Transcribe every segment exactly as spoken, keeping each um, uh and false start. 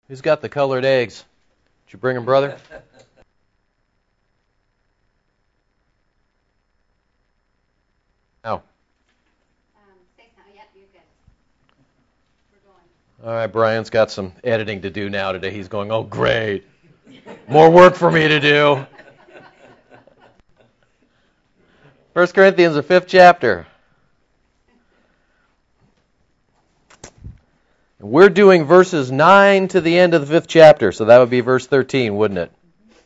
Who's got the colored eggs? Did you bring them, brother? No. Um, say something. Yep, you're good. We're going. All right, Brian's got some editing to do now today. He's going, oh, great. More work for me to do. First Corinthians, the fifth chapter. We're doing verses nine to the end of the fifth chapter, so that would be verse thirteen, wouldn't it?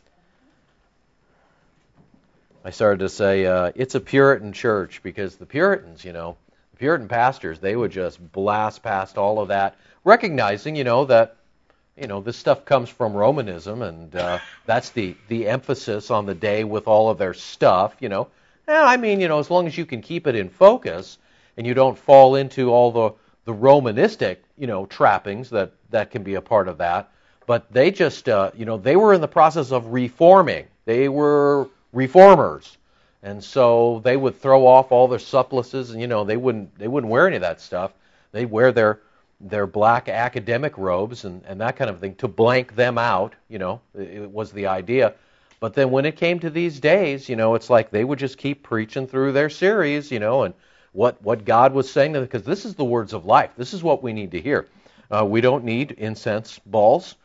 I started to say, uh, it's a Puritan church, because the Puritans, you know, the Puritan pastors, they would just blast past all of that, recognizing, you know, that, you know, this stuff comes from Romanism, and uh, that's the, the emphasis on the day with all of their stuff, you know. Eh, I mean, you know, as long as you can keep it in focus, and you don't fall into all the, the Romanistic, you know, trappings that, that can be a part of that. But they just, uh, you know, they were in the process of reforming. They were reformers, and so they would throw off all their surplices, and you know they wouldn't they wouldn't wear any of that stuff. They'd wear their their black academic robes and, and that kind of thing to blank them out. You know, it was the idea. But then when it came to these days, you know, it's like they would just keep preaching through their series, you know, and what what God was saying to them, because this is the words of life. This is what we need to hear. Uh, we don't need incense balls.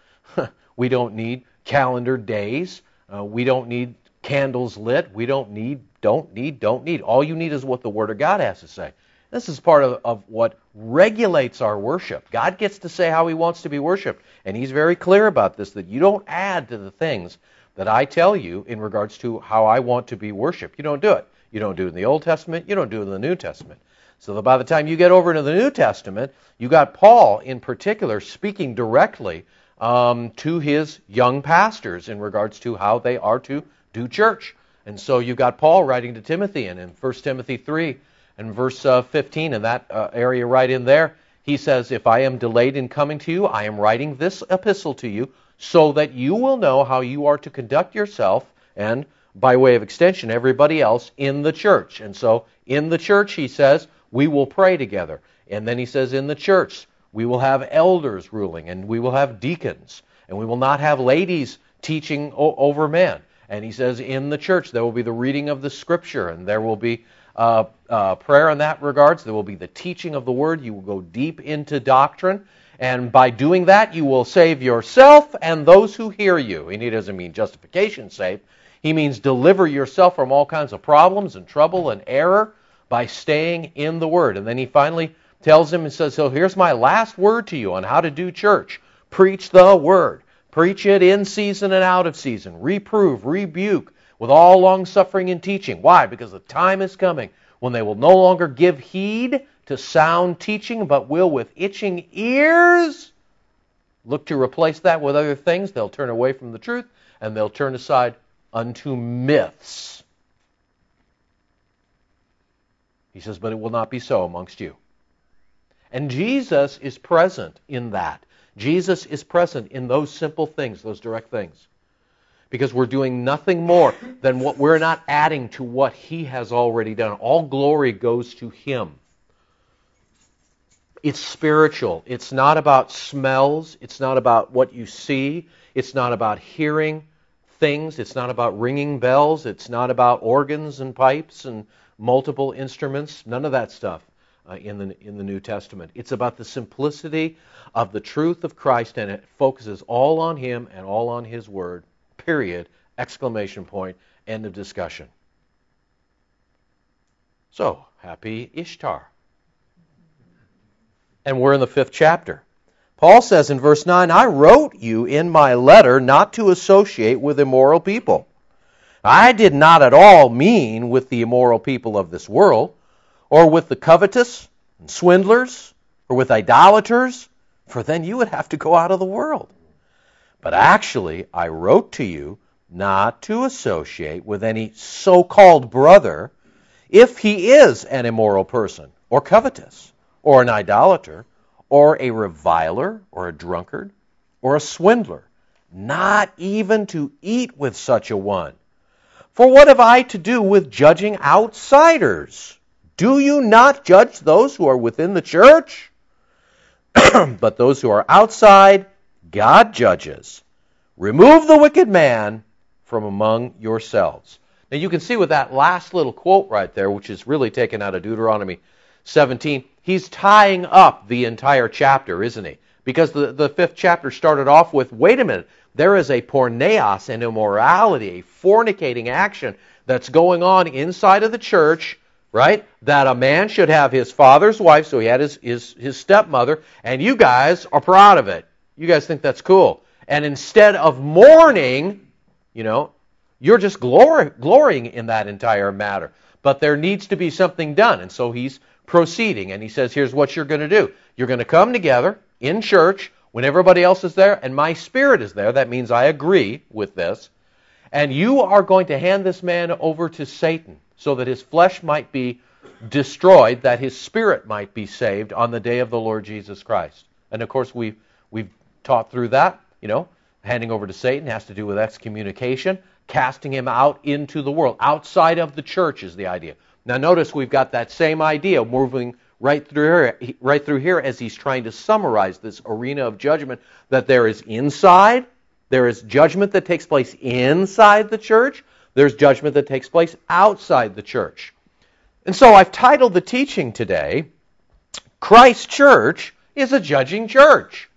We don't need calendar days. Uh, we don't need candles lit. We don't need, don't need, don't need. All you need is what the Word of God has to say. This is part of, of what regulates our worship. God gets to say how He wants to be worshipped. And He's very clear about this, that you don't add to the things that I tell you in regards to how I want to be worshipped. You don't do it. You don't do it in the Old Testament. You don't do it in the New Testament. So that by the time you get over into the New Testament, you got Paul in particular speaking directly um, to his young pastors in regards to how they are to do church. And so you got Paul writing to Timothy, and in First Timothy three and verse uh, fifteen, in that uh, area right in there, he says, if I am delayed in coming to you, I am writing this epistle to you so that you will know how you are to conduct yourself, and by way of extension, everybody else in the church. And so in the church, he says, we will pray together. And then he says in the church, we will have elders ruling, and we will have deacons, and we will not have ladies teaching o- over men. And he says in the church there will be the reading of the Scripture, and there will be uh, uh, prayer in that regards. There will be the teaching of the Word. You will go deep into doctrine. And by doing that, you will save yourself and those who hear you. And he doesn't mean justification save. He means deliver yourself from all kinds of problems and trouble and error by staying in the Word. And then he finally tells him and says, so here's my last word to you on how to do church. Preach the Word. Preach it in season and out of season. Reprove, rebuke, with all long-suffering and teaching. Why? Because the time is coming when they will no longer give heed to sound teaching, but will, with itching ears, look to replace that with other things. They'll turn away from the truth, and they'll turn aside unto myths. He says, but it will not be so amongst you. And Jesus is present in that. Jesus is present in those simple things, those direct things. Because we're doing nothing more than what we're not adding to what He has already done. All glory goes to Him. It's spiritual. It's not about smells. It's not about what you see. It's not about hearing things. It's not about ringing bells. It's not about organs and pipes and multiple instruments. None of that stuff. Uh, in the in the New Testament. It's about the simplicity of the truth of Christ, and it focuses all on Him and all on His Word, period, exclamation point, end of discussion. So, happy Ishtar. And we're in the fifth chapter. Paul says in verse nine, I wrote you in my letter not to associate with immoral people. I did not at all mean with the immoral people of this world, or with the covetous and swindlers, or with idolaters, for then you would have to go out of the world. But actually, I wrote to you not to associate with any so-called brother if he is an immoral person, or covetous, or an idolater, or a reviler, or a drunkard, or a swindler, not even to eat with such a one. For what have I to do with judging outsiders? Do you not judge those who are within the church? But those who are outside, God judges. Remove the wicked man from among yourselves. Now you can see with that last little quote right there, which is really taken out of Deuteronomy seventeen, he's tying up the entire chapter, isn't he? Because the, the fifth chapter started off with, wait a minute, there is a porneos, an immorality, a fornicating action that's going on inside of the church, right? That a man should have his father's wife, so he had his, his, his stepmother, and you guys are proud of it. You guys think that's cool. And instead of mourning, you know, you're just glory, glorying in that entire matter. But there needs to be something done. And so he's proceeding, and he says, here's what you're going to do. You're going to come together in church when everybody else is there, and my spirit is there. That means I agree with this. And you are going to hand this man over to Satan so that his flesh might be destroyed, that his spirit might be saved on the day of the Lord Jesus Christ. And of course, we've, we've taught through that. You know, handing over to Satan has to do with excommunication, casting him out into the world. Outside of the church is the idea. Now notice we've got that same idea moving right through here, right through here as he's trying to summarize this arena of judgment, that there is inside, there is judgment that takes place inside the church, there's judgment that takes place outside the church. And so I've titled the teaching today, Christ's Church is a Judging Church.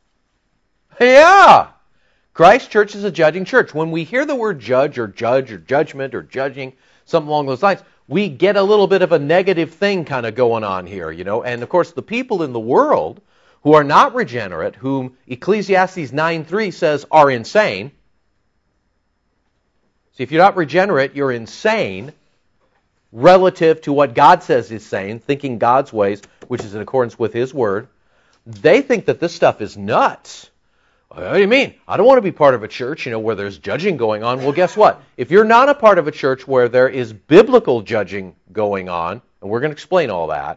Yeah! Christ's church is a judging church. When we hear the word judge or judge or judgment or judging, something along those lines, we get a little bit of a negative thing kind of going on here, you know. And of course, the people in the world who are not regenerate, whom Ecclesiastes nine three says are insane. See, if you're not regenerate, you're insane relative to what God says is sane, thinking God's ways, which is in accordance with His Word. They think that this stuff is nuts. What do you mean? I don't want to be part of a church, you know, where there's judging going on. Well, guess what? If you're not a part of a church where there is biblical judging going on, and we're going to explain all that,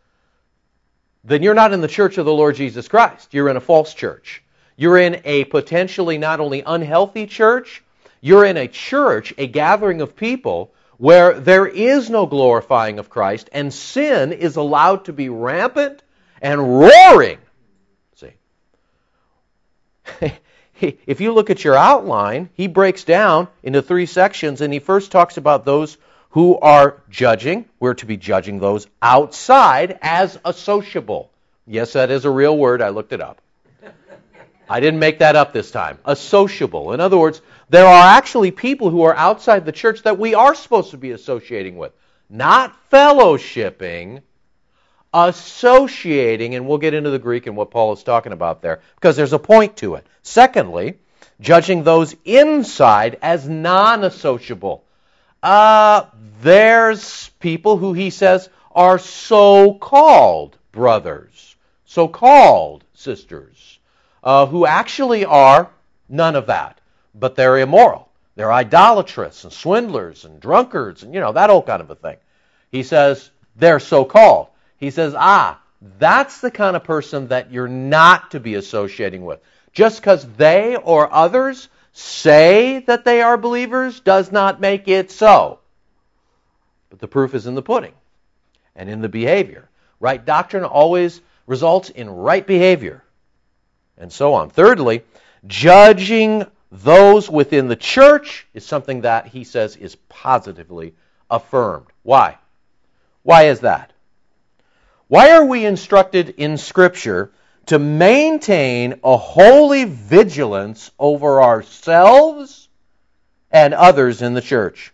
then you're not in the church of the Lord Jesus Christ. You're in a false church. You're in a potentially not only unhealthy church, you're in a church, a gathering of people, where there is no glorifying of Christ, and sin is allowed to be rampant and roaring. If you look at your outline, he breaks down into three sections, and he first talks about those who are judging. We're to be judging those outside as associable. Yes, that is a real word. I looked it up. I didn't make that up this time. Associable. In other words, there are actually people who are outside the church that we are supposed to be associating with. Not fellowshipping, associating, and we'll get into the Greek and what Paul is talking about there, because there's a point to it. Secondly, judging those inside as non-associable. Uh, there's people who he says are so-called brothers, so-called sisters, uh, who actually are none of that, but they're immoral. They're idolatrous and swindlers and drunkards and, you know, that whole kind of a thing. He says they're so-called. He says, ah, that's the kind of person that you're not to be associating with. Just because they or others say that they are believers does not make it so. But the proof is in the pudding and in the behavior. Right doctrine always results in right behavior, and so on. Thirdly, judging those within the church is something that he says is positively affirmed. Why? Why is that? Why are we instructed in Scripture to maintain a holy vigilance over ourselves and others in the church?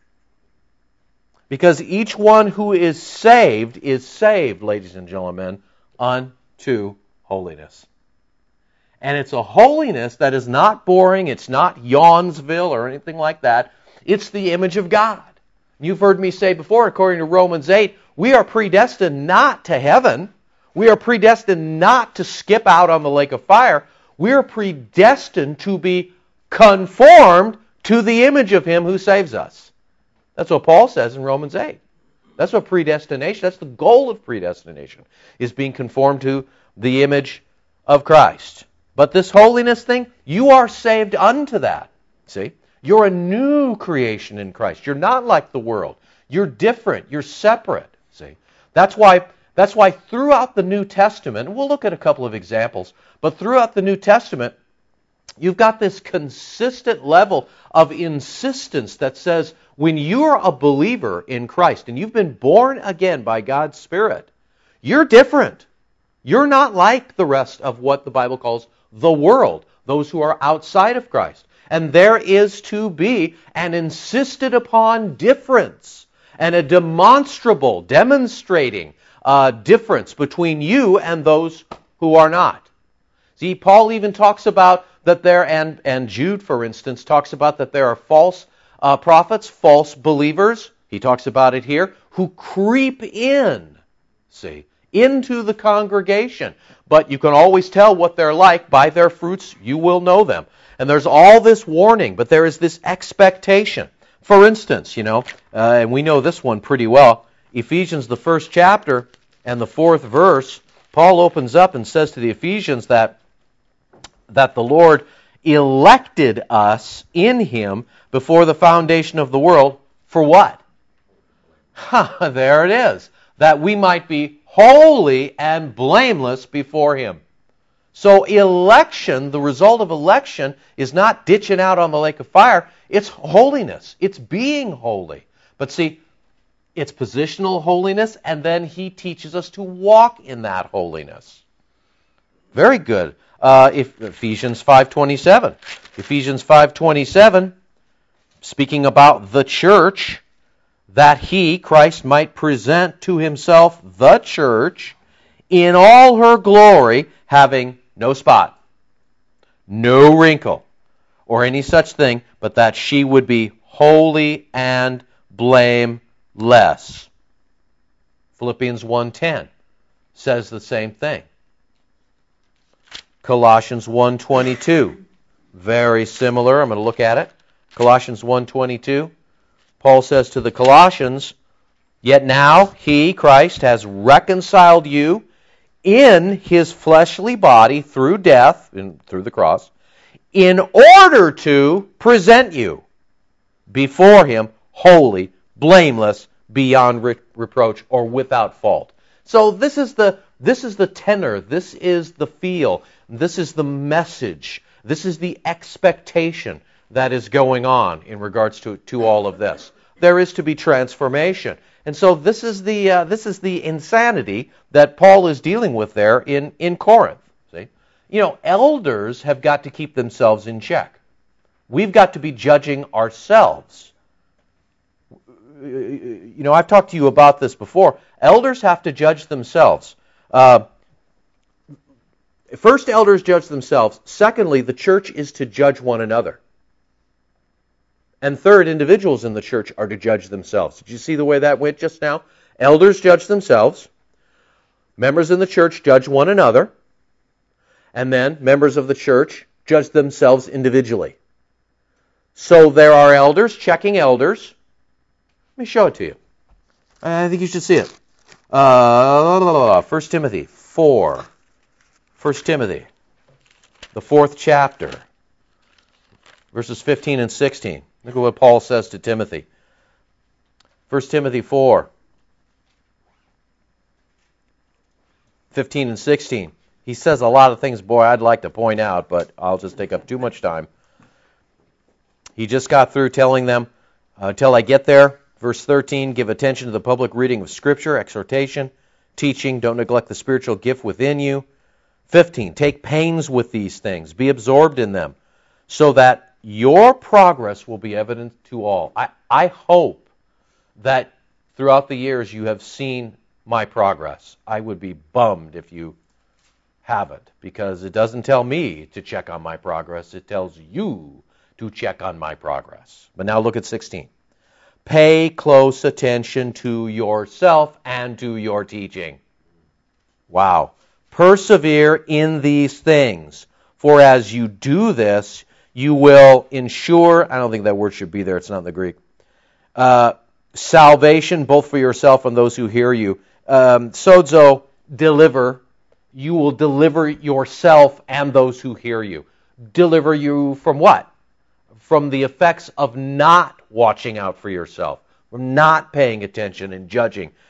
Because each one who is saved is saved, ladies and gentlemen, unto holiness. And it's a holiness that is not boring, it's not Yawnsville or anything like that. It's the image of God. You've heard me say before, according to Romans eight, we are predestined not to heaven. We are predestined not to skip out on the lake of fire. We are predestined to be conformed to the image of Him who saves us. That's what Paul says in Romans eight. That's what predestination, that's the goal of predestination, is being conformed to the image of Christ. But this holiness thing, you are saved unto that. See? You're a new creation in Christ. You're not like the world. You're different. You're separate. See? That's why That's why throughout the New Testament, and we'll look at a couple of examples, but throughout the New Testament, you've got this consistent level of insistence that says when you're a believer in Christ and you've been born again by God's Spirit, you're different. You're not like the rest of what the Bible calls the world, those who are outside of Christ. And there is to be an insisted upon difference and a demonstrable, demonstrating uh, difference between you and those who are not. See, Paul even talks about that there, and, and Jude, for instance, talks about that there are false uh, prophets, false believers. He talks about it here, who creep in, see, into the congregation. But you can always tell what they're like. By their fruits you will know them. And there's all this warning, but there is this expectation. For instance, you know, uh, and we know this one pretty well, Ephesians, the first chapter and the fourth verse, Paul opens up and says to the Ephesians that, that the Lord elected us in Him before the foundation of the world for what? Ha, there it is. That we might be holy and blameless before Him. So election, the result of election, is not ditching out on the lake of fire. It's holiness. It's being holy. But see, it's positional holiness, and then He teaches us to walk in that holiness. Very good. Uh, if, Ephesians five twenty-seven. Ephesians five twenty-seven, speaking about the church, that He, Christ, might present to Himself the church in all her glory, having no spot, no wrinkle, or any such thing, but that she would be holy and blameless. Philippians one ten says the same thing. Colossians one twenty-two, very similar. I'm going to look at it. Colossians one twenty-two. Paul says to the Colossians, "Yet now He, Christ, has reconciled you in His fleshly body through death, in, through the cross, in order to present you before Him holy, blameless, beyond re- reproach, or without fault." So this is the this is the tenor, this is the feel, this is the message, this is the expectation that is going on in regards to, to all of this. There is to be transformation. And so this is the uh, this is the insanity that Paul is dealing with there in, in Corinth. See? You know, elders have got to keep themselves in check. We've got to be judging ourselves. You know, I've talked to you about this before. Elders have to judge themselves. Uh, first, elders judge themselves. Secondly, the church is to judge one another. And third, individuals in the church are to judge themselves. Did you see the way that went just now? Elders judge themselves. Members in the church judge one another. And then members of the church judge themselves individually. So there are elders checking elders. Let me show it to you. I think you should see it. Uh, First Timothy four. First Timothy, the fourth chapter, verses fifteen and sixteen. Look at what Paul says to Timothy. First Timothy four, fifteen and sixteen. He says a lot of things, boy, I'd like to point out, but I'll just take up too much time. He just got through telling them, uh, till I get there, verse thirteen, give attention to the public reading of Scripture, exhortation, teaching, don't neglect the spiritual gift within you. fifteen, take pains with these things, be absorbed in them, so that your progress will be evident to all. I, I hope that throughout the years you have seen my progress. I would be bummed if you haven't, because it doesn't tell me to check on my progress. It tells you to check on my progress. But now look at sixteen. Pay close attention to yourself and to your teaching. Wow. Persevere in these things, for as you do this, you will ensure, I don't think that word should be there, it's not in the Greek, uh, salvation both for yourself and those who hear you. Um, sozo, deliver. You will deliver yourself and those who hear you. Deliver you from what? From the effects of not watching out for yourself, from not paying attention and judging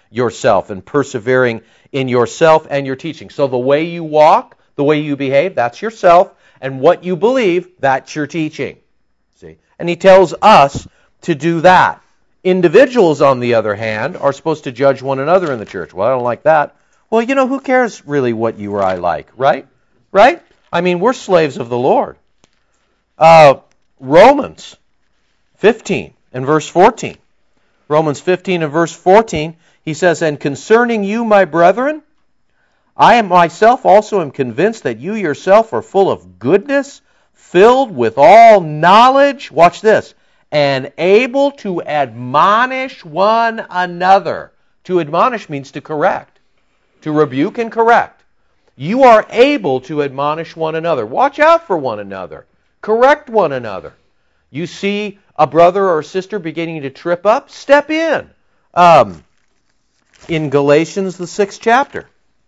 yourself and persevering in yourself and your teaching. So the way you walk, the way you behave, that's yourself, and what you believe, that's your teaching. See? And he tells us to do that. Individuals, on the other hand, are supposed to judge one another in the church. Well, I don't like that. Well, you know, who cares really what you or I like, right? Right? I mean, we're slaves of the Lord. Uh, Romans fifteen and verse fourteen. Romans fifteen and verse fourteen, he says, "And concerning you, my brethren, I am myself also am convinced that you yourself are full of goodness, filled with all knowledge," watch this, "and able to admonish one another." To admonish means to correct, to rebuke and correct. You are able to admonish one another. Watch out for one another. Correct one another. You see a brother or sister beginning to trip up, step in. Um, in Galatians, the sixth chapter,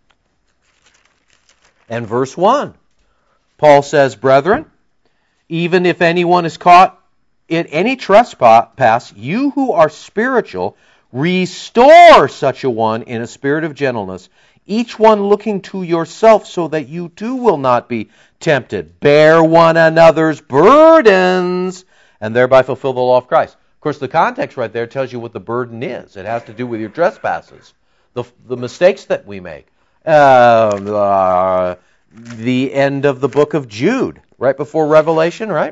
and verse one, Paul says, "Brethren, even if anyone is caught in any trespass, you who are spiritual, restore such a one in a spirit of gentleness, each one looking to yourself so that you too will not be tempted. Bear one another's burdens and thereby fulfill the law of Christ." Of course, the context right there tells you what the burden is. It has to do with your trespasses, the, the mistakes that we make. Uh, uh, the end of the book of Jude, right before Revelation, right?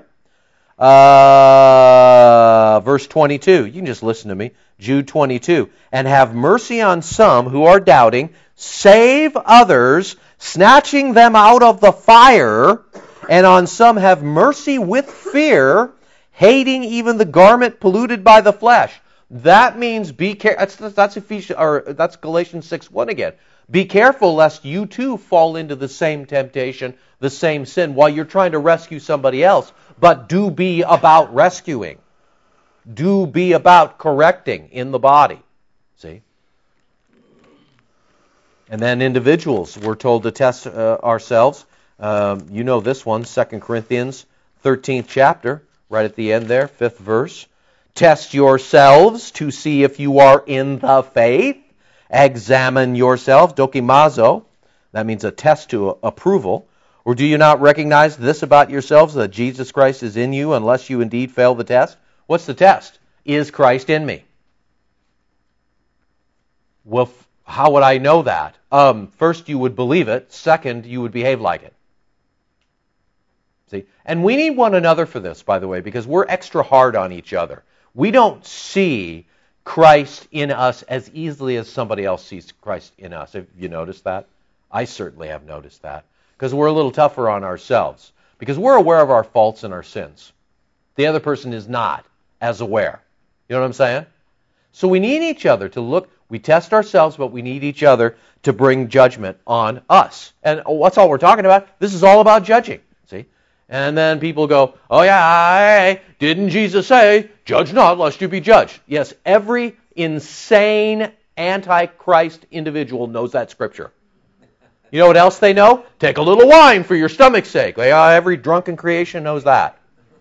Uh, verse twenty-two. You can just listen to me. Jude twenty-two. "And have mercy on some who are doubting, save others, snatching them out of the fire, and on some have mercy with fear, hating even the garment polluted by the flesh." That means be careful. That's, that's Ephesians, or that's Galatians six one again. Be careful lest you too fall into the same temptation, the same sin, while you're trying to rescue somebody else. But do be about rescuing. Do be about correcting in the body. See? And then individuals, we're told to test uh, ourselves. Um, you know this one, Second Corinthians thirteenth chapter, right at the end there, fifth verse. "Test yourselves to see if you are in the faith. Examine yourselves," dokimazo. That means a test to approval. "Or do you not recognize this about yourselves, that Jesus Christ is in you, unless you indeed fail the test?" What's the test? Is Christ in me? Well, how would I know that? Um, first, you would believe it. Second, you would behave like it. See? And we need one another for this, by the way, because we're extra hard on each other. We don't see Christ in us as easily as somebody else sees Christ in us. Have you noticed that? I certainly have noticed that. Because we're a little tougher on ourselves. Because we're aware of our faults and our sins. The other person is not as aware. You know what I'm saying? So we need each other to look. We test ourselves, but we need each other to bring judgment on us. And what's all we're talking about? This is all about judging. See? And then people go, "Oh yeah, didn't Jesus say, judge not lest you be judged?" Yes, every insane antichrist individual knows that scripture. You know what else they know? Take a little wine for your stomach's sake. They, uh, every drunken creation knows that.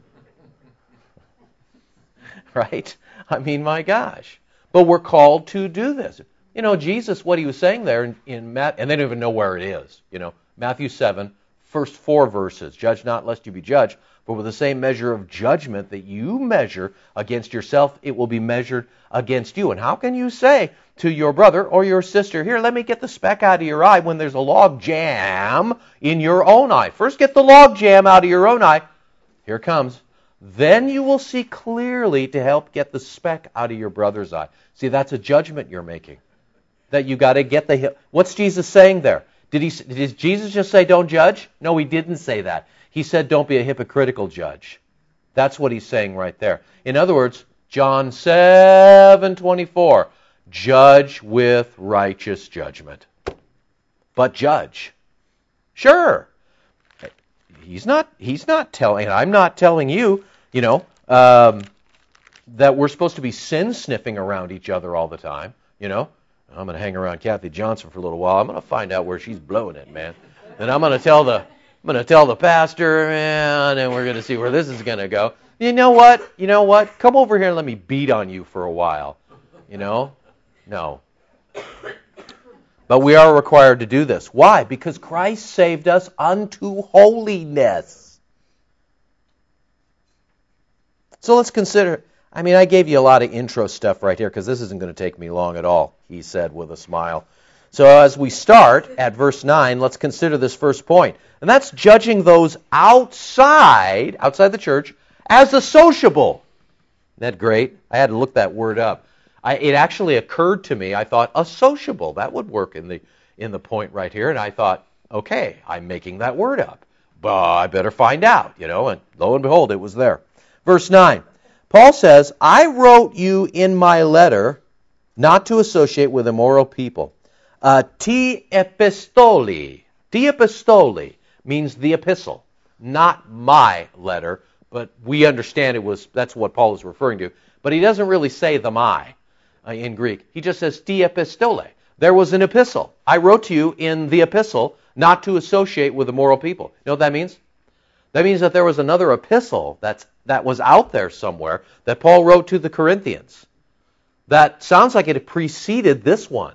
Right? I mean, my gosh. But we're called to do this. You know, Jesus, what he was saying there in, in Matt, and they don't even know where it is. You know, Matthew seven, first four verses. "Judge not lest you be judged, but with the same measure of judgment that you measure against yourself, it will be measured against you." And how can you say to your brother or your sister, "Here, let me get the speck out of your eye," when there's a log jam in your own eye? First get the log jam out of your own eye. Here it comes. Then you will see clearly to help get the speck out of your brother's eye. See, that's a judgment you're making. That you got to get the... What's Jesus saying there? Did he? Did Jesus just say don't judge? No, he didn't say that. He said don't be a hypocritical judge. That's what he's saying right there. In other words, John seven twenty-four, judge with righteous judgment. But judge. Sure. He's not, he's not telling, I'm not telling you, you know, um, that we're supposed to be sin sniffing around each other all the time, you know. I'm going to hang around Kathy Johnson for a little while. I'm going to find out where she's blowing it, man. And I'm going to tell the, I'm going to tell the pastor, man, and we're going to see where this is going to go. You know what? You know what? Come over here and let me beat on you for a while. You know? No. But we are required to do this. Why? Because Christ saved us unto holiness. So let's consider, I mean, I gave you a lot of intro stuff right here because this isn't going to take me long at all, he said with a smile. So as we start at verse nine, let's consider this first point. And that's judging those outside, outside the church, as a sociable. Isn't that great? I had to look that word up. I, it actually occurred to me, I thought, a sociable, that would work in the in the point right here. And I thought, okay, I'm making that word up. But I better find out, you know, and lo and behold, it was there. Verse nine, Paul says, I wrote you in my letter not to associate with immoral people. Uh, ti epistoli. Ti epistoli means the epistle, not my letter, but we understand it was, that's what Paul is referring to. But he doesn't really say the my uh, in Greek. He just says ti epistole. There was an epistle. I wrote to you in the epistle not to associate with immoral people. You know what that means? That means that there was another epistle that's, that was out there somewhere that Paul wrote to the Corinthians. That sounds like it preceded this one.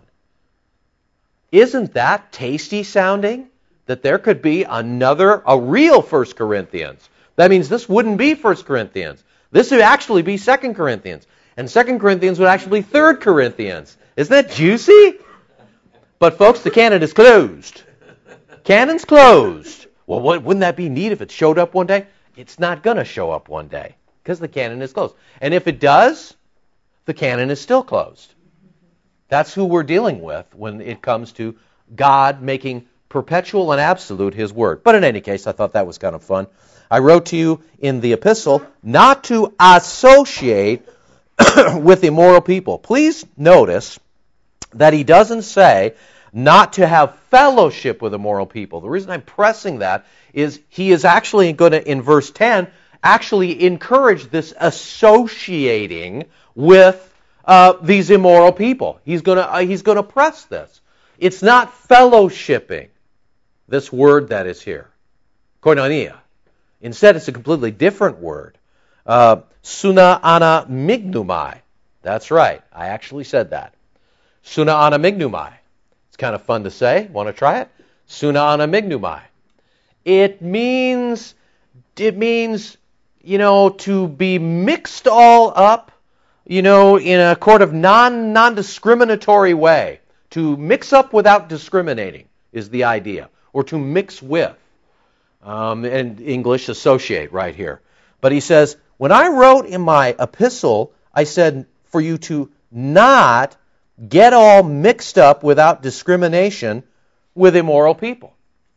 Isn't that tasty sounding? That there could be another, a real First Corinthians. That means this wouldn't be First Corinthians. This would actually be Second Corinthians. And Second Corinthians would actually be Third Corinthians. Isn't that juicy? But folks, the canon is closed. Canon's closed. Well, wouldn't that be neat if it showed up one day? It's not going to show up one day because the canon is closed. And if it does, the canon is still closed. That's who we're dealing with when it comes to God making perpetual and absolute His Word. But in any case, I thought that was kind of fun. I wrote to you in the epistle not to associate with immoral people. Please notice that he doesn't say not to have fellowship with immoral people. The reason I'm pressing that is he is actually going to, in verse ten, actually encourage this associating with uh, these immoral people. He's going to uh, he's going to press this. It's not fellowshipping, this word that is here, koinonia. Instead, it's a completely different word, uh, suna ana mignumai. That's right. I actually said that. Suna ana mignumai. It's kind of fun to say. Want to try it? Suna ana mignumai. It means, it means, you know, to be mixed all up, you know, in a sort of non, non-discriminatory way. To mix up without discriminating is the idea. Or to mix with. Um, and English, associate right here. But he says, when I wrote in my epistle, I said for you to not get all mixed up without discrimination with immoral people.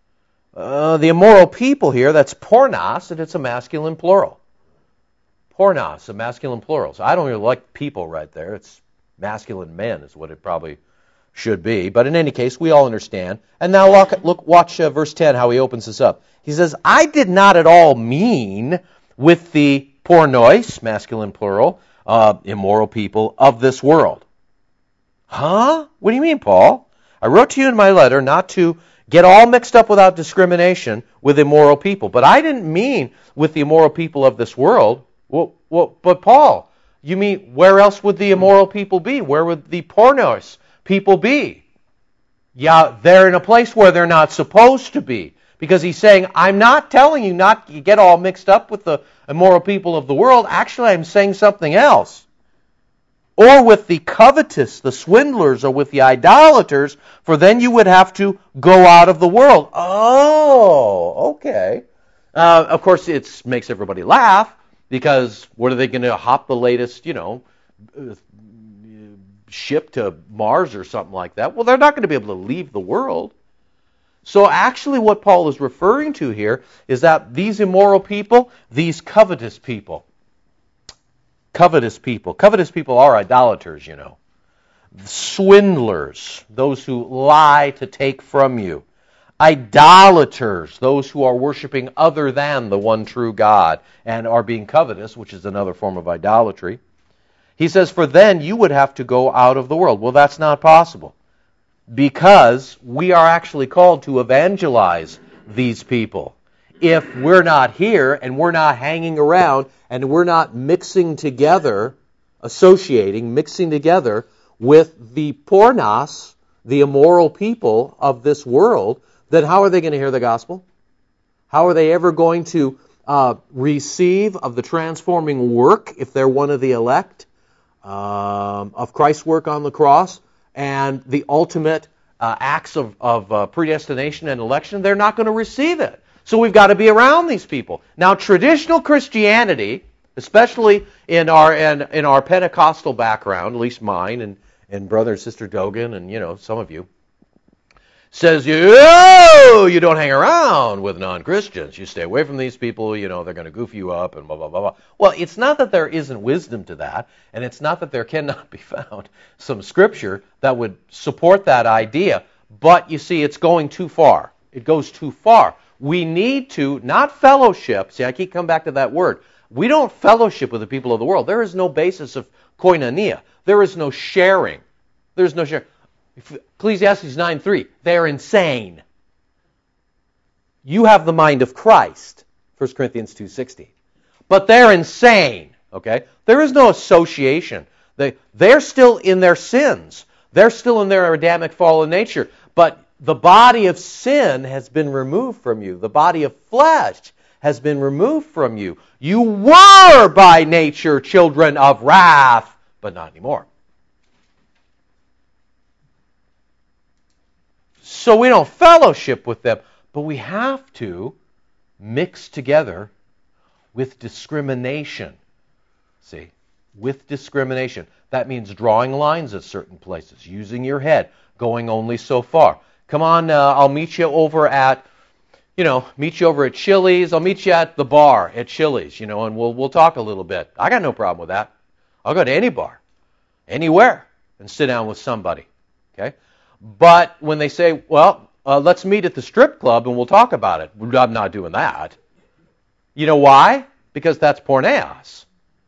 Uh, the immoral people here, that's pornos, and it's a masculine plural. Pornos, a masculine plural. So I don't really like people right there. It's masculine men is what it probably should be. But in any case, we all understand. And now look, look watch uh, verse ten, how he opens this up. He says, I did not at all mean with the pornois, masculine plural, uh, immoral people of this world. Huh? What do you mean, Paul? I wrote to you in my letter not to get all mixed up without discrimination with immoral people. But I didn't mean with the immoral people of this world. Well, well, but Paul, you mean where else would the immoral people be? Where would the pornos people be? Yeah, they're in a place where they're not supposed to be. Because he's saying, I'm not telling you not to get all mixed up with the immoral people of the world. Actually, I'm saying something else. Or with the covetous, the swindlers, or with the idolaters, for then you would have to go out of the world. Oh, okay. Uh, of course, it makes everybody laugh, because what are they going to hop the latest, you know, ship to Mars or something like that? Well, they're not going to be able to leave the world. So actually what Paul is referring to here is that these immoral people, these covetous people, Covetous people. Covetous people are idolaters, you know. Swindlers, those who lie to take from you. Idolaters, those who are worshiping other than the one true God and are being covetous, which is another form of idolatry. He says, for then you would have to go out of the world. Well, that's not possible. Because we are actually called to evangelize these people. If we're not here and we're not hanging around and we're not mixing together, associating, mixing together with the pornos, the immoral people of this world, then how are they going to hear the gospel? How are they ever going to uh, receive of the transforming work, if they're one of the elect, um, of Christ's work on the cross and the ultimate uh, acts of, of uh, predestination and election? They're not going to receive it. So we've got to be around these people. Now, traditional Christianity, especially in our in, in our Pentecostal background, at least mine and, and brother and sister Dogan and, you know, some of you, says, you, you don't hang around with non-Christians. You stay away from these people, you know, they're going to goof you up and blah, blah, blah, blah. Well, it's not that there isn't wisdom to that, and it's not that there cannot be found some scripture that would support that idea, but you see, it's going too far. It goes too far. We need to, not fellowship, see, I keep coming back to that word. We don't fellowship with the people of the world. There is no basis of koinonia. There is no sharing. There is no sharing. Ecclesiastes nine three, they're insane. You have the mind of Christ, First Corinthians two sixteen. But they're insane, okay? There is no association. They, they're still in their sins. They're still in their Adamic fallen nature. But the body of sin has been removed from you. The body of flesh has been removed from you. You were by nature children of wrath, but not anymore. So we don't fellowship with them, but we have to mix together with discrimination. See, with discrimination. That means drawing lines at certain places, using your head, going only so far. Come on, uh, I'll meet you over at, you know, meet you over at Chili's. I'll meet you at the bar at Chili's, you know, and we'll we'll talk a little bit. I got no problem with that. I'll go to any bar, anywhere, and sit down with somebody, okay? But when they say, well, uh, let's meet at the strip club and we'll talk about it, I'm not doing that. You know why? Because that's porneos.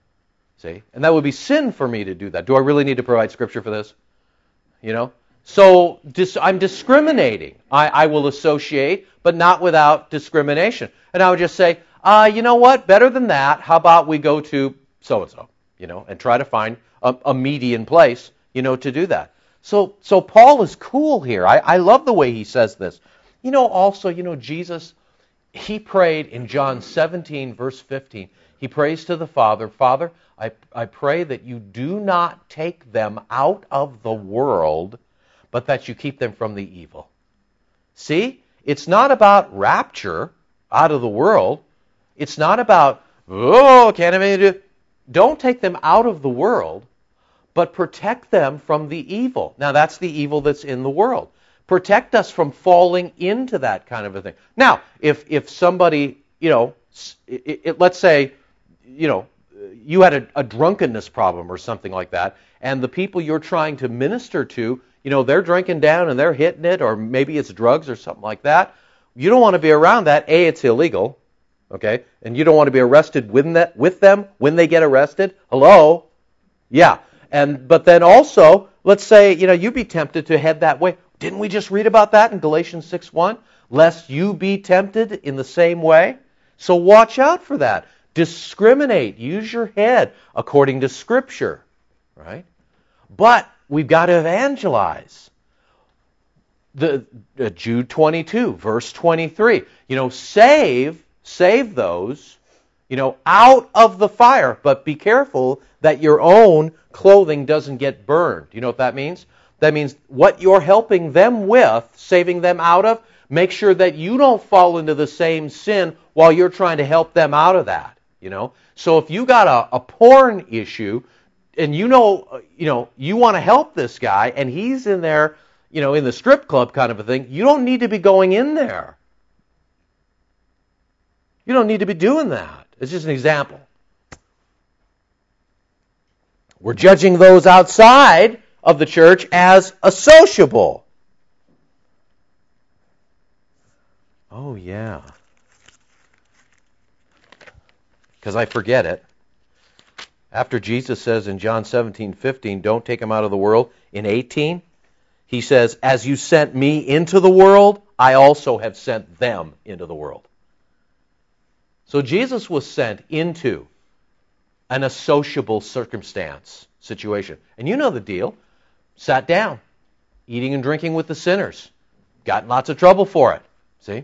See? And that would be sin for me to do that. Do I really need to provide scripture for this? You know? So dis- I'm discriminating. I, I will associate, but not without discrimination. And I would just say, uh, you know what? Better than that, how about we go to so-and-so, you know, and try to find a, a median place, you know, to do that. So, so Paul is cool here. I, I love the way he says this. You know, also, you know, Jesus, he prayed in John seventeen, verse fifteen. He prays to the Father, Father, I, I pray that you do not take them out of the world, but that you keep them from the evil. See? It's not about rapture out of the world. It's not about, oh, can't have anything to do. Don't take them out of the world, but protect them from the evil. Now, that's the evil that's in the world. Protect us from falling into that kind of a thing. Now, if if somebody, you know, it, it, let's say, you know, you had a, a drunkenness problem or something like that, and the people you're trying to minister to, you know, they're drinking down and they're hitting it, or maybe it's drugs or something like that. You don't want to be around that. A, it's illegal, okay? And you don't want to be arrested with that, with them when they get arrested. Hello? Yeah. And but then also, let's say, you know, you be tempted to head that way. Didn't we just read about that in Galatians six one? Lest you be tempted in the same way. So watch out for that. Discriminate. Use your head according to Scripture, right? But we've got to evangelize. The, the Jude twenty-two, verse twenty-three. You know, save, save those, you know, out of the fire. But be careful that your own clothing doesn't get burned. You know what that means? That means what you're helping them with, saving them out of, make sure that you don't fall into the same sin while you're trying to help them out of that. You know, so if you got a, a porn issue, and you know, you know, you want to help this guy, and he's in there, you know, in the strip club kind of a thing, you don't need to be going in there. You don't need to be doing that. It's just an example. We're judging those outside of the church as associable. Oh, yeah. Because I forget it. After Jesus says in John seventeen fifteen, don't take them out of the world, in eighteen, he says, as you sent me into the world, I also have sent them into the world. So Jesus was sent into an associable circumstance, situation. And you know the deal. sat down, eating and drinking with the sinners. Got in lots of trouble for it. See?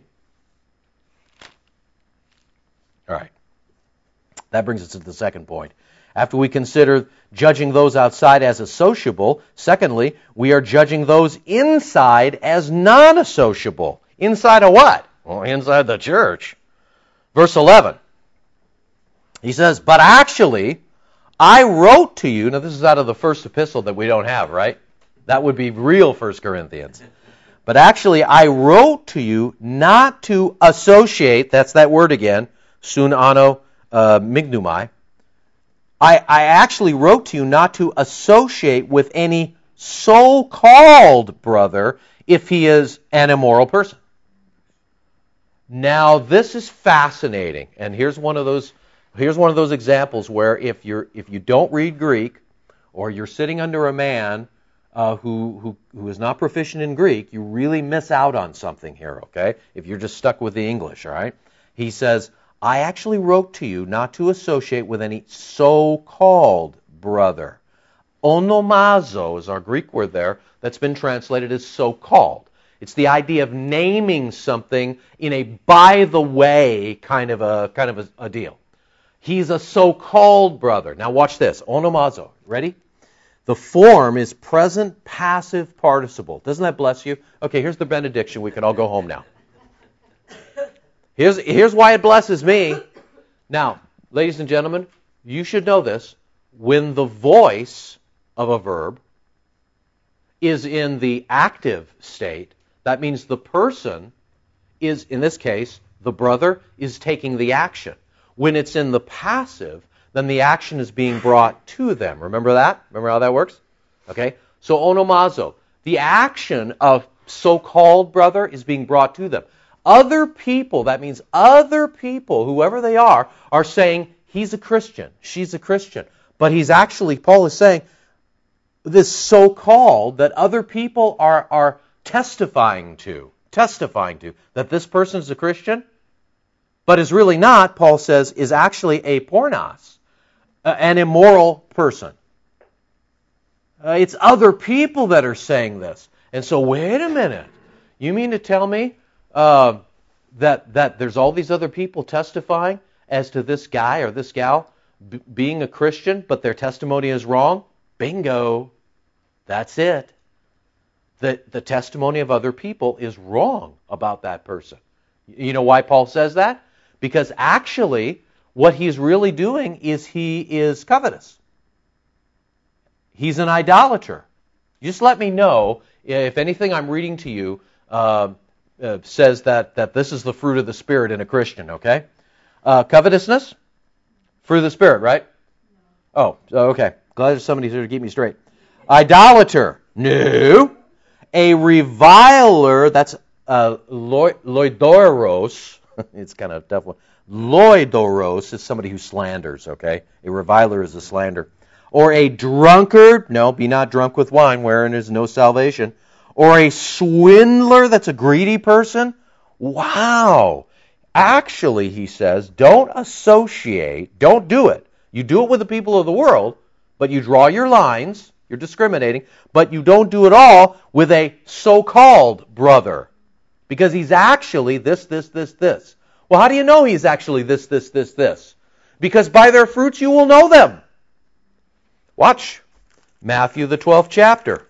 All right. That brings us to the second point. After we consider judging those outside as associable, secondly, we are judging those inside as non-associable. Inside of what? Well, inside the church. Verse eleven. He says, but actually, I wrote to you. Now, this is out of the first epistle that we don't have, right? That would be real First Corinthians. But actually, I wrote to you not to associate, that's that word again, sun ano uh, mignumai. I, I actually wrote to you not to associate with any so-called brother if he is an immoral person. Now, this is fascinating, and here's one of those here's one of those examples where if you're if you don't read Greek, or you're sitting under a man uh, who who who is not proficient in Greek, you really miss out on something here. Okay, if you're just stuck with the English, all right. He says, I actually wrote to you not to associate with any so-called brother. Onomazo is our Greek word there that's been translated as so-called. It's the idea of naming something in a by-the-way kind of a kind of a, a deal. He's a so-called brother. Now watch this. Onomazo. Ready? The form is present passive participle. Doesn't that bless you? Okay, here's the benediction. We can all go home now. Here's, here's why it blesses me. Now, ladies and gentlemen, you should know this. When the voice of a verb is in the active state, that means the person is, in this case, the brother is taking the action. When it's in the passive, then the action is being brought to them. Remember that? Remember how that works? Okay? So onomazo, the action of so-called brother is being brought to them. Other people, that means other people, whoever they are, are saying, he's a Christian, she's a Christian. But he's actually, Paul is saying, this so-called that other people are, are testifying to, testifying to, that this person is a Christian, but is really not, Paul says, is actually a pornos, an immoral person. Uh, it's other people that are saying this. And so, wait a minute. You mean to tell me uh, that that there's all these other people testifying as to this guy or this gal b- being a Christian, but their testimony is wrong? Bingo. That's it. The, the testimony of other people is wrong about that person. You know why Paul says that? Because actually, what he's really doing is he is covetous. He's an idolater. Just let me know if anything I'm reading to you uh, uh, says that, that this is the fruit of the Spirit in a Christian, okay? Uh, covetousness? Fruit of the Spirit, right? Oh, okay. Glad there's somebody here to keep me straight. Idolater? No. A reviler, that's uh, lo- loidoros. It's kind of a tough one. Loidoros is somebody who slanders, okay? A reviler is a slander. Or a drunkard, no, be not drunk with wine, wherein is no salvation. Or a swindler, that's a greedy person. Wow. Actually, he says, don't associate, don't do it. You do it with the people of the world, but you draw your lines, you're discriminating, but you don't do it all with a so-called brother. Because he's actually this, this, this, this. Well, how do you know he's actually this, this, this, this? Because by their fruits you will know them. Watch Matthew, the twelfth chapter.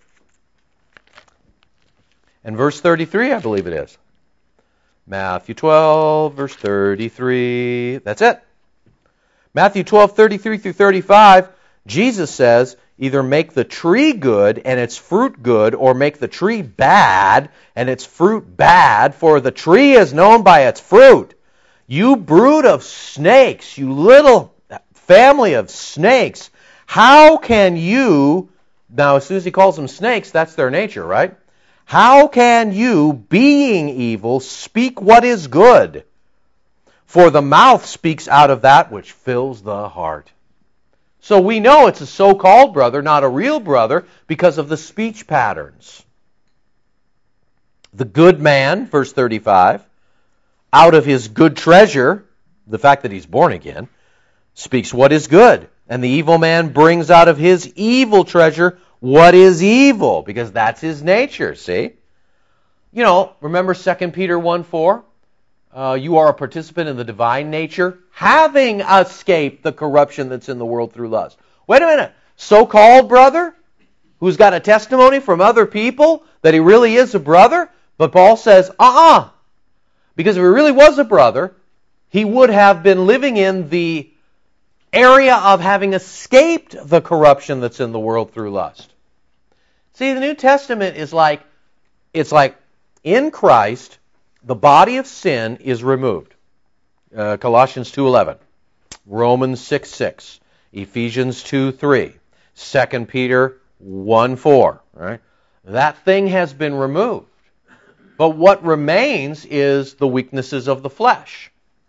And verse thirty-three, I believe it is. Matthew twelve, verse thirty-three. That's it. Matthew twelve, thirty-three through thirty-five, Jesus says, either make the tree good and its fruit good, or make the tree bad and its fruit bad, for the tree is known by its fruit. You brood of snakes, you little family of snakes, how can you, now as soon as he calls them snakes, that's their nature, right? How can you, being evil, speak what is good? For the mouth speaks out of that which fills the heart. So we know it's a so-called brother, not a real brother, because of the speech patterns. The good man, verse thirty-five, out of his good treasure, the fact that he's born again, speaks what is good. And the evil man brings out of his evil treasure what is evil, because that's his nature, see? You know, remember Second Peter one four? Uh, you are a participant in the divine nature, having escaped the corruption that's in the world through lust. Wait a minute. So-called brother, who's got a testimony from other people that he really is a brother, but Paul says, uh-uh. Because if he really was a brother, he would have been living in the area of having escaped the corruption that's in the world through lust. See, the New Testament is like, it's like in Christ, the body of sin is removed. Uh, Colossians two eleven, Romans six six, Ephesians two three, Second Peter one four. Right? That thing has been removed. But what remains is the weaknesses of the flesh.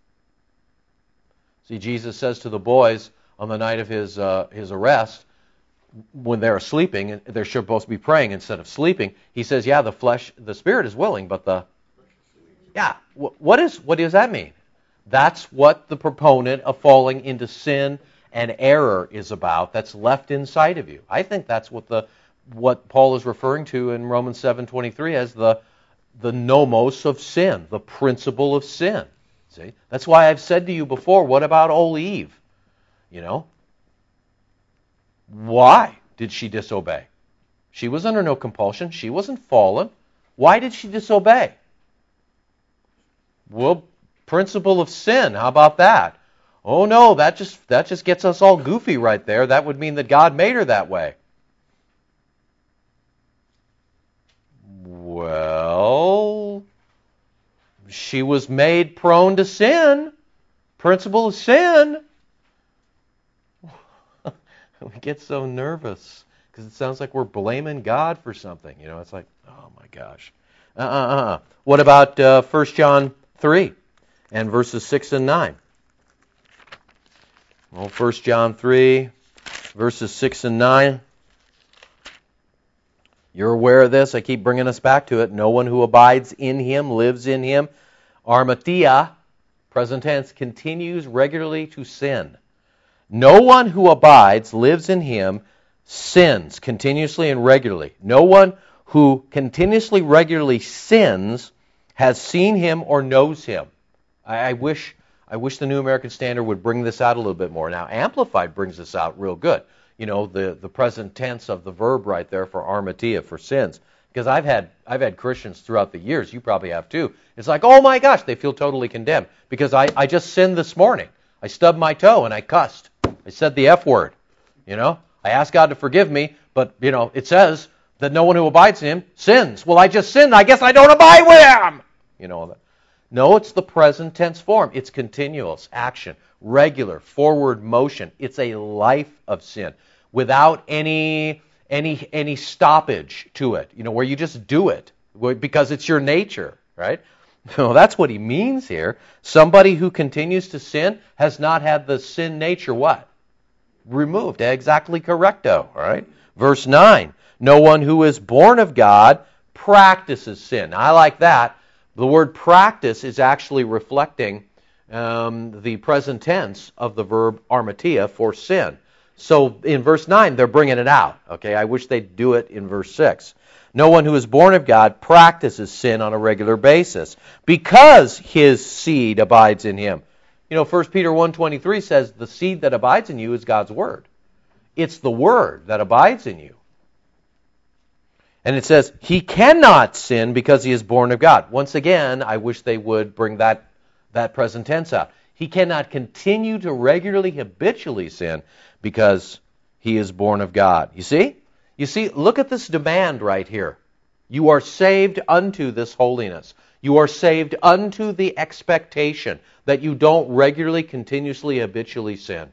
See, Jesus says to the boys on the night of his uh, his arrest, when they're sleeping, and they're supposed to be praying instead of sleeping, he says, yeah, the flesh, the spirit is willing, but the... Yeah, what is what does that mean? That's what the proponent of falling into sin and error is about, that's left inside of you. I think that's what the what Paul is referring to in Romans seven twenty-three as the the nomos of sin, the principle of sin. See? That's why I've said to you before, what about old Eve? You know? Why did she disobey? She was under no compulsion. She wasn't fallen. Why did she disobey? Well, principle of sin. How about that? Oh no, that just that just gets us all goofy right there. That would mean that God made her that way. Well, she was made prone to sin. Principle of sin. We get so nervous because it sounds like we're blaming God for something. You know, it's like, oh my gosh. Uh-uh-uh. What about uh, First John three and verses six and nine? Well, First John three, verses six and nine. You're aware of this. I keep bringing us back to it. No one who abides in him lives in him. Armatia, present tense, continues regularly to sin. No one who abides, lives in him, sins continuously and regularly. No one who continuously, regularly sins has seen him or knows him. I, I wish I wish the New American Standard would bring this out a little bit more. Now, Amplified brings this out real good. You know, the, the present tense of the verb right there for armatia, for sins. Because I've had I've had Christians throughout the years, you probably have too. It's like, oh my gosh, they feel totally condemned. Because I, I just sinned this morning. I stubbed my toe and I cussed. I said the F word. You know, I asked God to forgive me, but, you know, it says that no one who abides in him sins. Well, I just sinned. I guess I don't abide with him. You know, no, it's the present tense form. It's continuous action, regular, forward motion. It's a life of sin without any any any stoppage to it. You know, where you just do it because it's your nature, right? Well, that's what he means here. Somebody who continues to sin has not had the sin nature what? Removed. Exactly correcto, all right? Verse nine, no one who is born of God practices sin. I like that. The word practice is actually reflecting um, the present tense of the verb armatia for sin. So in verse nine, they're bringing it out. Okay, I wish they'd do it in verse six. No one who is born of God practices sin on a regular basis because his seed abides in him. You know, First Peter one twenty-three says the seed that abides in you is God's word. It's the word that abides in you. And it says he cannot sin because he is born of God. Once again, I wish they would bring that, that present tense out. He cannot continue to regularly, habitually sin because he is born of God. You see? You see, look at this demand right here. You are saved unto this holiness. You are saved unto the expectation that you don't regularly, continuously, habitually sin.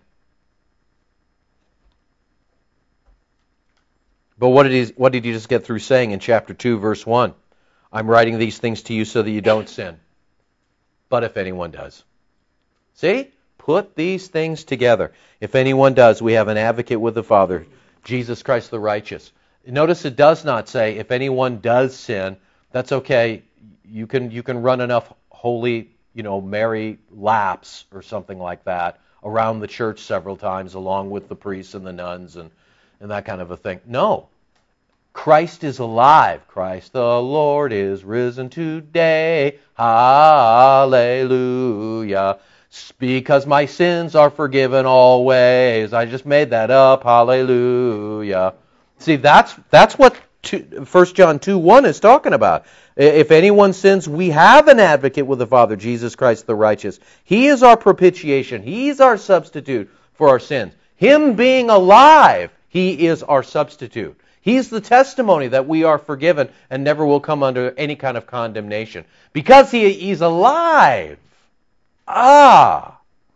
But what did he, what did he just get through saying in chapter two, verse one? I'm writing these things to you so that you don't sin. But if anyone does. See? Put these things together. If anyone does, we have an advocate with the Father, Jesus Christ the righteous. Notice it does not say, if anyone does sin, that's okay. You can you can run enough holy, you know, Mary laps or something like that around the church several times along with the priests and the nuns and, and that kind of a thing. No. Christ is alive. Christ the Lord is risen today. Hallelujah. Because my sins are forgiven always. I just made that up. Hallelujah. See, that's that's what First John two one is talking about. If anyone sins, we have an advocate with the Father, Jesus Christ the righteous. He is our propitiation. He's our substitute for our sins. Him being alive, He is our substitute. He's the testimony that we are forgiven and never will come under any kind of condemnation. Because he, He's alive. Ah!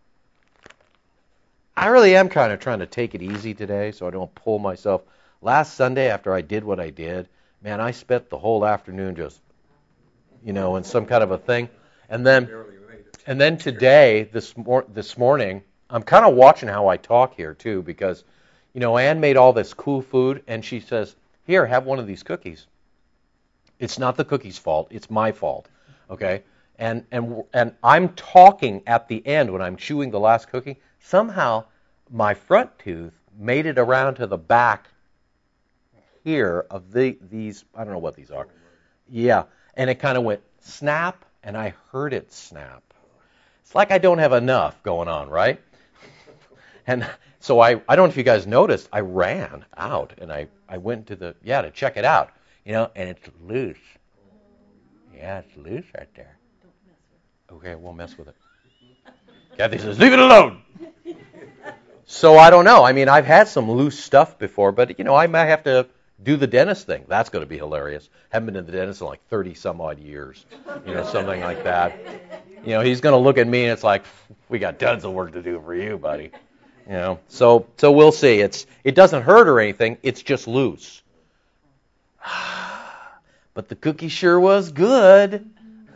I really am kind of trying to take it easy today so I don't pull myself. Last Sunday, after I did what I did, man, I spent the whole afternoon just, you know, in some kind of a thing. And then and then today, this, mor- this morning, I'm kind of watching how I talk here, too, because, you know, Ann made all this cool food, and she says, here, have one of these cookies. It's not the cookie's fault. It's my fault, okay? And and and I'm talking at the end when I'm chewing the last cookie. Somehow, my front tooth made it around to the back here of the these, I don't know what these are. Yeah, and it kind of went snap, and I heard it snap. It's like I don't have enough going on, right? And so I, I don't know if you guys noticed, I ran out, and I, I went to the, yeah, to check it out, you know, and it's loose. Yeah, it's loose right there. Okay, I won't mess with it. Kathy says, leave it alone. So I don't know. I mean, I've had some loose stuff before, but, you know, I might have to do the dentist thing. That's going to be hilarious. Haven't been to the dentist in like thirty some odd years, you know, something like that. You know, he's going to look at me and it's like, we got tons of work to do for you, buddy. You know, so so we'll see. It's it doesn't hurt or anything. It's just loose. But the cookie sure was good.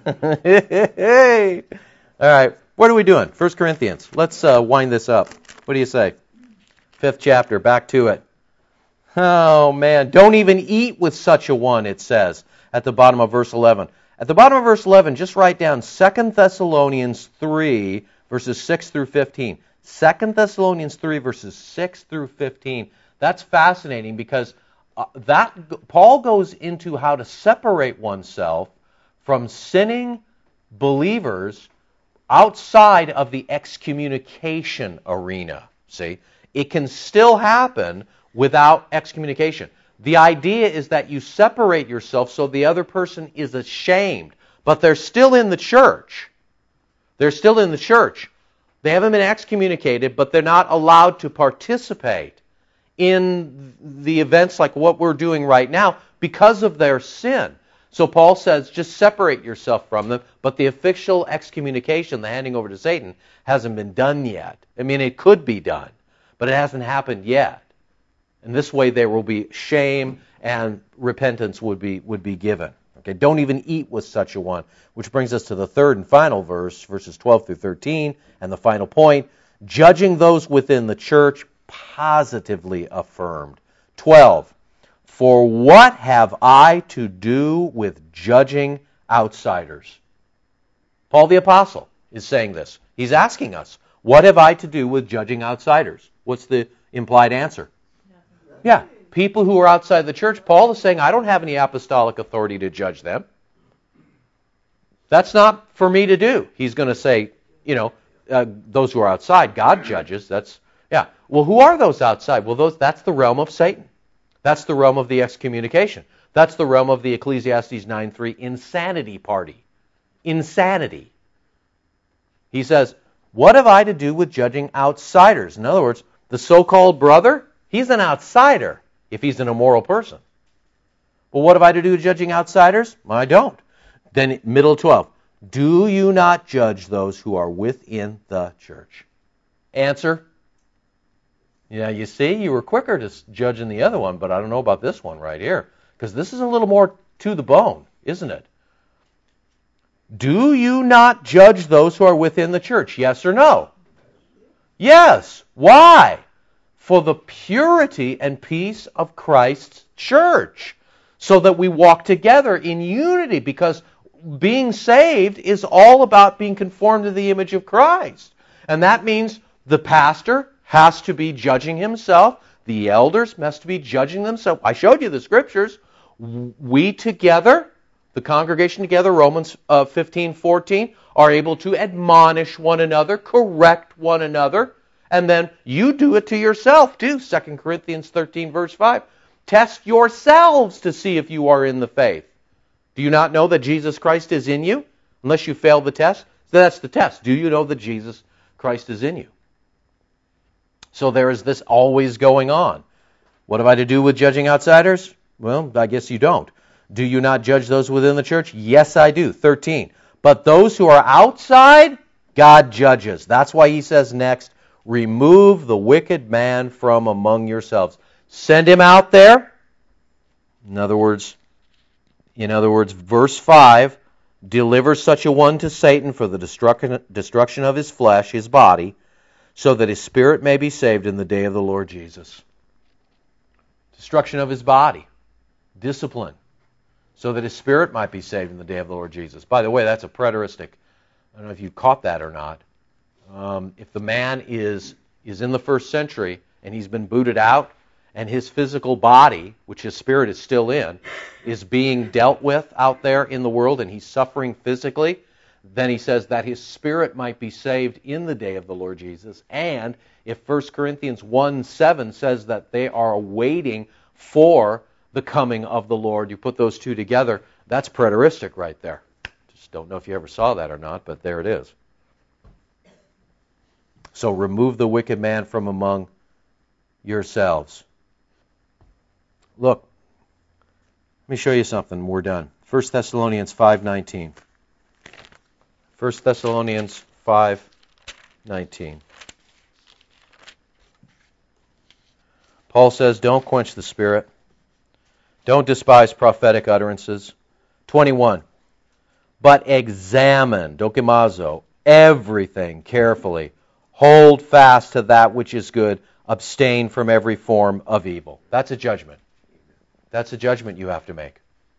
Hey. All right, what are we doing? First Corinthians. Let's uh, wind this up. What do you say? Fifth chapter, back to it. Oh, man. Don't even eat with such a one, it says at the bottom of verse eleven. At the bottom of verse eleven, just write down Second Thessalonians three, verses six through fifteen. Second Thessalonians three, verses six through fifteen. That's fascinating because uh, that Paul goes into how to separate oneself from sinning believers outside of the excommunication arena. See? It can still happen without excommunication. The idea is that you separate yourself so the other person is ashamed, but they're still in the church. They're still in the church. They haven't been excommunicated, but they're not allowed to participate in the events like what we're doing right now because of their sin. So Paul says, just separate yourself from them, but the official excommunication, the handing over to Satan, hasn't been done yet. I mean, it could be done, but it hasn't happened yet. And this way there will be shame and repentance would be would be given. Okay, don't even eat with such a one. Which brings us to the third and final verse, verses twelve through thirteen, and the final point, judging those within the church positively affirmed. twelve, for what have I to do with judging outsiders? Paul the Apostle is saying this. He's asking us, what have I to do with judging outsiders? What's the implied answer? Yeah, people who are outside the church. Paul is saying, I don't have any apostolic authority to judge them. That's not for me to do. He's going to say, you know, uh, those who are outside, God judges. That's, yeah. Well, who are those outside? Well, those that's the realm of Satan. That's the realm of the excommunication. That's the realm of the Ecclesiastes nine three insanity party. Insanity. He says, what have I to do with judging outsiders? In other words, the so-called brother, he's an outsider if he's an immoral person. Well, what have I to do with judging outsiders? Well, I don't. Then middle twelve. Do you not judge those who are within the church? Answer. Yeah, you see, you were quicker to judging the other one, but I don't know about this one right here. Because this is a little more to the bone, isn't it? Do you not judge those who are within the church? Yes or no? Yes. Why? For the purity and peace of Christ's church, so that we walk together in unity, because being saved is all about being conformed to the image of Christ. And that means the pastor has to be judging himself, The elders must be judging them. So I showed you the scriptures. We together, the congregation together, Romans uh, fifteen fourteen, are able to admonish one another, correct one another, and then you do it to yourself too. Second Corinthians thirteen verse five. Test yourselves to see if you are in the faith. Do you not know that Jesus Christ is in you? Unless you fail the test. So that's the test. Do you know that Jesus Christ is in you? So there is this always going on. What have I to do with judging outsiders? Well, I guess you don't. Do you not judge those within the church? Yes, I do. thirteen. But those who are outside, God judges. That's why he says next, remove the wicked man from among yourselves. Send him out there. In other words, in other words, verse five, deliver such a one to Satan for the destruction, destruction of his flesh, his body, so that his spirit may be saved in the day of the Lord Jesus. Destruction of his body. Discipline. So that his spirit might be saved in the day of the Lord Jesus. By the way, that's a preteristic. I don't know if you caught that or not. Um, if the man is is in the first century and he's been booted out, and his physical body, which his spirit is still in, is being dealt with out there in the world, and he's suffering physically, then he says that his spirit might be saved in the day of the Lord Jesus. And if First Corinthians one seven says that they are waiting for the coming of the Lord, you put those two together, that's preteristic right there. Just don't know if you ever saw that or not, but there it is. So remove the wicked man from among yourselves. Look, let me show you something. We're done. First Thessalonians five nineteen. First Thessalonians five nineteen. Paul says, don't quench the Spirit. Don't despise prophetic utterances. twenty-one. But examine, dokimazo, everything carefully. Hold fast to that which is good. Abstain from every form of evil. That's a judgment. That's a judgment you have to make.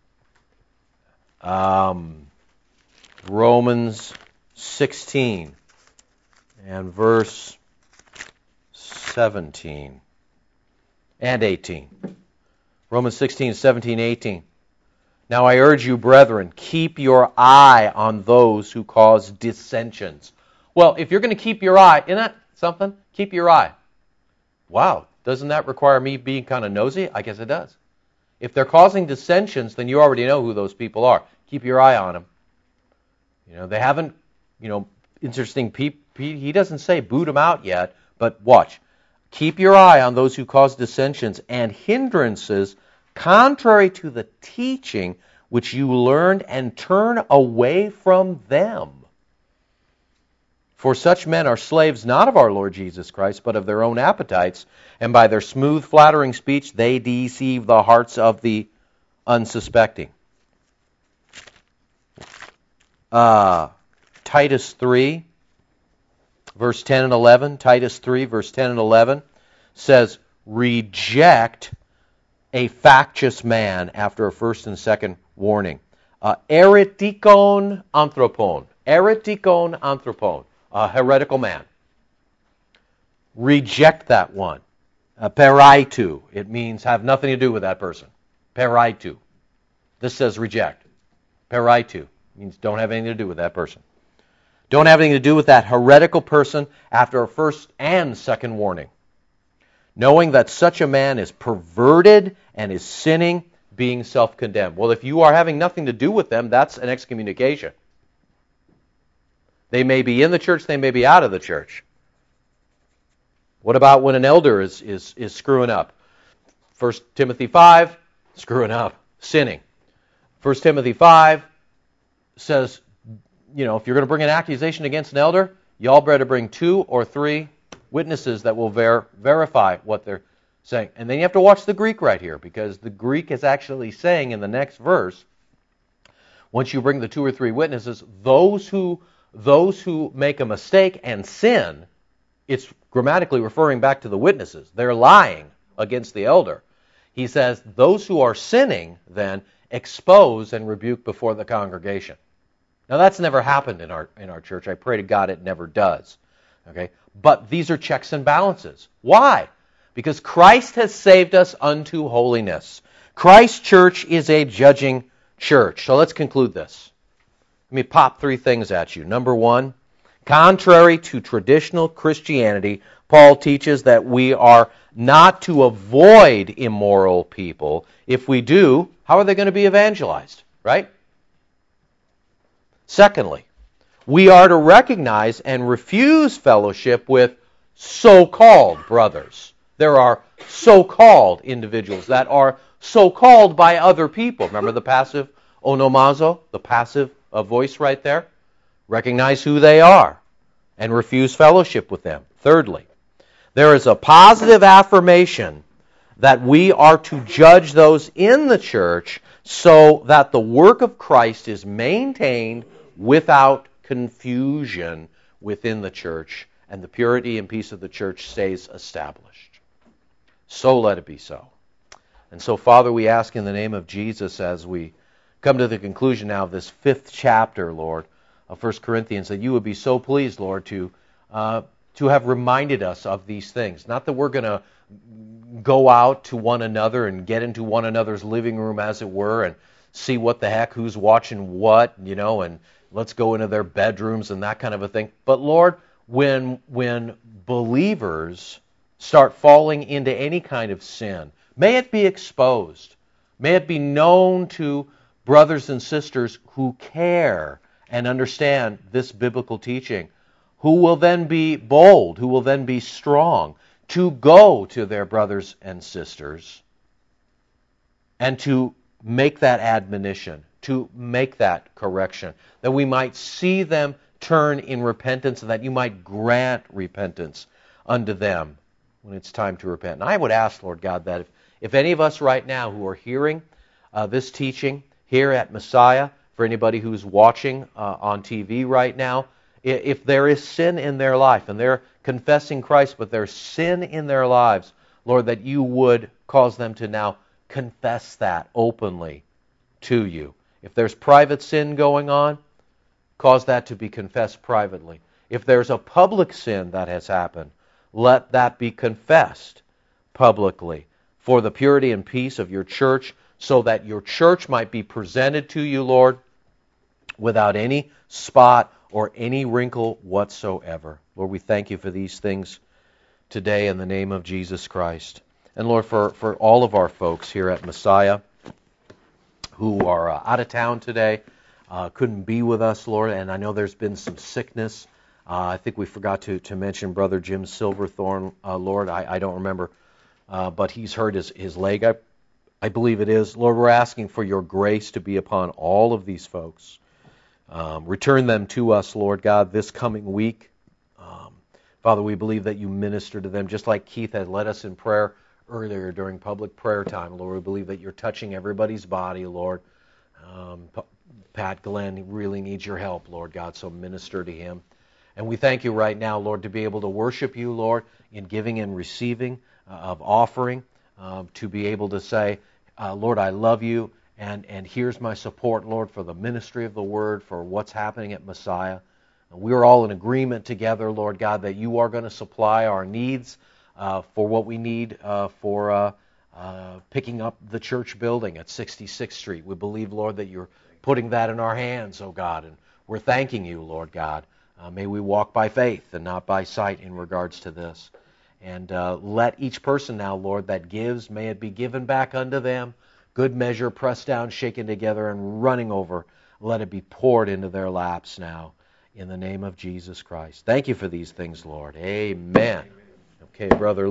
Um, Romans sixteen and verse seventeen and eighteen. Romans sixteen, seventeen, eighteen. Now I urge you, brethren, keep your eye on those who cause dissensions. Well, if you're going to keep your eye, isn't that something? Keep your eye. Wow, doesn't that require me being kind of nosy? I guess it does. If they're causing dissensions, then you already know who those people are. Keep your eye on them. You know, they haven't, you know, interesting, pe- pe- he doesn't say boot them out yet, but watch. Keep your eye on those who cause dissensions and hindrances contrary to the teaching which you learned, and turn away from them. For such men are slaves not of our Lord Jesus Christ, but of their own appetites, and by their smooth, flattering speech they deceive the hearts of the unsuspecting. Uh, Titus three, verse ten and eleven. Titus three, verse ten and eleven says, reject a factious man after a first and second warning. Uh, eretikon anthropon. Eretikon anthropon. A heretical man. Reject that one. Uh, peraitu. It means have nothing to do with that person. Peraitu. This says reject. Peraitu means don't have anything to do with that person. Don't have anything to do with that heretical person after a first and second warning. Knowing that such a man is perverted and is sinning, being self-condemned. Well, if you are having nothing to do with them, that's an excommunication. They may be in the church, they may be out of the church. What about when an elder is, is, is screwing up? First Timothy five, screwing up, sinning. First Timothy five says, you know, if you're going to bring an accusation against an elder, y'all better bring two or three witnesses that will ver- verify what they're saying. And then you have to watch the Greek right here, because the Greek is actually saying in the next verse, once you bring the two or three witnesses, those who those who make a mistake and sin, it's grammatically referring back to the witnesses. They're lying against the elder. He says, those who are sinning, then, expose and rebuke before the congregation. Now, that's never happened in our in our church. I pray to God it never does. Okay? But these are checks and balances. Why? Because Christ has saved us unto holiness. Christ's church is a judging church. So let's conclude this. Let me pop three things at you. Number one, contrary to traditional Christianity, Paul teaches that we are not to avoid immoral people. If we do, how are they going to be evangelized, right? Secondly, we are to recognize and refuse fellowship with so-called brothers. There are so-called individuals that are so-called by other people. Remember the passive onomazo, the passive uh, voice right there? Recognize who they are and refuse fellowship with them. Thirdly, there is a positive affirmation that we are to judge those in the church so that the work of Christ is maintained without confusion within the church, and the purity and peace of the church stays established. So let it be so. And so, Father, we ask in the name of Jesus as we come to the conclusion now of this fifth chapter, Lord, of First Corinthians, that you would be so pleased, Lord, to uh, to have reminded us of these things. Not that we're going to go out to one another and get into one another's living room, as it were, and see what the heck, who's watching what, you know, and let's go into their bedrooms and that kind of a thing. But Lord, when when believers start falling into any kind of sin, may it be exposed. May it be known to brothers and sisters who care and understand this biblical teaching, who will then be bold, who will then be strong to go to their brothers and sisters and to make that admonition, to make that correction, that we might see them turn in repentance and that you might grant repentance unto them when it's time to repent. And I would ask, Lord God, that if, if any of us right now who are hearing uh, this teaching here at Messiah, for anybody who's watching uh, on T V right now, if, if there is sin in their life and they're confessing Christ, but there's sin in their lives, Lord, that you would cause them to now confess that openly to you. If there's private sin going on, cause that to be confessed privately. If there's a public sin that has happened, let that be confessed publicly for the purity and peace of your church, so that your church might be presented to you, Lord, without any spot or any wrinkle whatsoever. Lord, we thank you for these things today in the name of Jesus Christ. And Lord, for, for all of our folks here at Messiah who are uh, out of town today, uh, couldn't be with us, Lord, and I know there's been some sickness. Uh, I think we forgot to, to mention Brother Jim Silverthorne, uh, Lord. I, I don't remember, uh, but he's hurt his, his leg, I, I believe it is. Lord, we're asking for your grace to be upon all of these folks. Um, return them to us, Lord God, this coming week. Um, Father, we believe that you minister to them, just like Keith had led us in prayer earlier during public prayer time. Lord, we believe that you're touching everybody's body, Lord. Um, P- Pat Glenn really needs your help, Lord God, so minister to him. And we thank you right now, Lord, to be able to worship you, Lord, in giving and receiving uh, of offering, um, to be able to say, uh, Lord, I love you, and, and here's my support, Lord, for the ministry of the Word, for what's happening at Messiah. And we're all in agreement together, Lord God, that you are going to supply our needs uh, for what we need uh, for uh, uh, picking up the church building at sixty-sixth Street. We believe, Lord, that you're putting that in our hands, oh God, and we're thanking you, Lord God. Uh, may we walk by faith and not by sight in regards to this. And uh, let each person now, Lord, that gives, may it be given back unto them. Good measure, pressed down, shaken together, and running over. Let it be poured into their laps now in the name of Jesus Christ. Thank you for these things, Lord. Amen. Okay, brother.